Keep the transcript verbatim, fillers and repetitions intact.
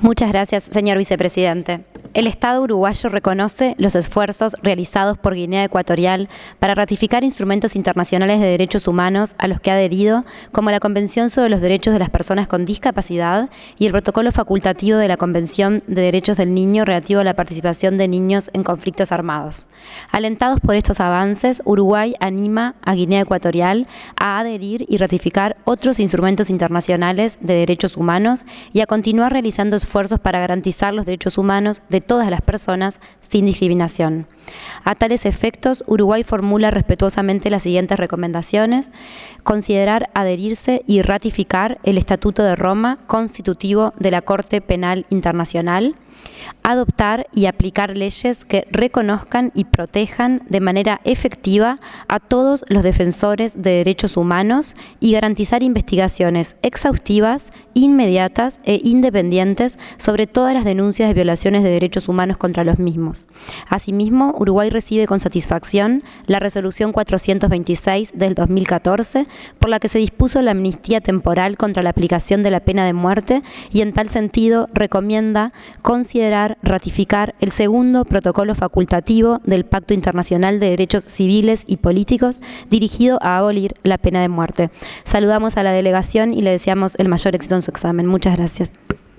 Muchas gracias, señor vicepresidente. El Estado uruguayo reconoce los esfuerzos realizados por Guinea Ecuatorial para ratificar instrumentos internacionales de derechos humanos a los que ha adherido, como la Convención sobre los Derechos de las Personas con Discapacidad y el Protocolo Facultativo de la Convención de Derechos del Niño relativo a la participación de niños en conflictos armados. Alentados por estos avances, Uruguay anima a Guinea Ecuatorial a adherir y ratificar otros instrumentos internacionales de derechos humanos y a continuar realizando esfuerzos para garantizar los derechos humanos de todas las personas sin discriminación. A tales efectos, Uruguay formula respetuosamente las siguientes recomendaciones: considerar adherirse y ratificar el Estatuto de Roma, constitutivo de la Corte Penal Internacional; adoptar y aplicar leyes que reconozcan y protejan de manera efectiva a todos los defensores de derechos humanos y garantizar investigaciones exhaustivas, inmediatas e independientes sobre todas las denuncias de violaciones de derechos humanos contra los mismos. Asimismo, Uruguay recibe con satisfacción la Resolución cuatrocientos veintiséis del dos mil catorce, por la que se dispuso la amnistía temporal contra la aplicación de la pena de muerte, y en tal sentido recomienda considerar ratificar el segundo protocolo facultativo del Pacto Internacional de Derechos Civiles y Políticos dirigido a abolir la pena de muerte. Saludamos a la delegación y le deseamos el mayor éxito en su examen. Muchas gracias.